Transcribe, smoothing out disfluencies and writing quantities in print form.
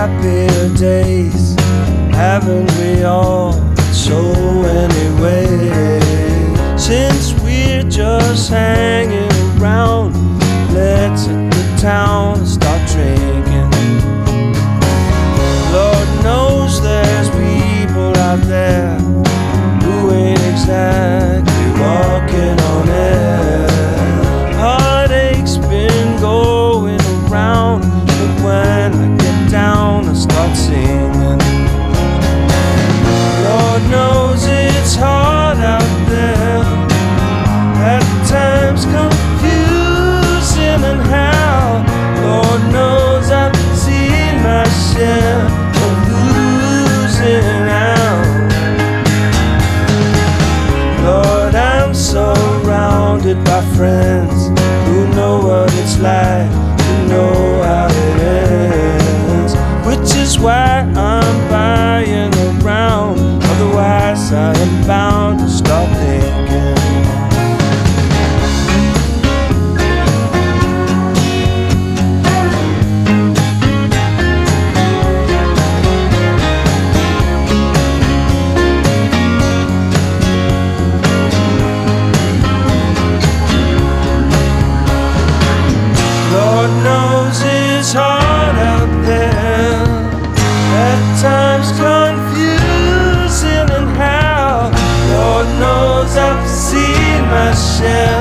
happier days, haven't we all? So anyway, since we're just hanging around, let's hit the town and start drinking. Lord knows there's people out there who ain't exactly walking on air. Heartache's been going around, but when I get down I start singing. Lord knows it's hard out there, at times confusing and how. Lord knows I've seen my share of losing out. Lord, I'm surrounded by friends who know what it's like, who know how it ends, which is why I'm buying around, otherwise I am bound to stop thinking. Lord knows it's hard out there, at times confusing and how. Lord knows I've seen my share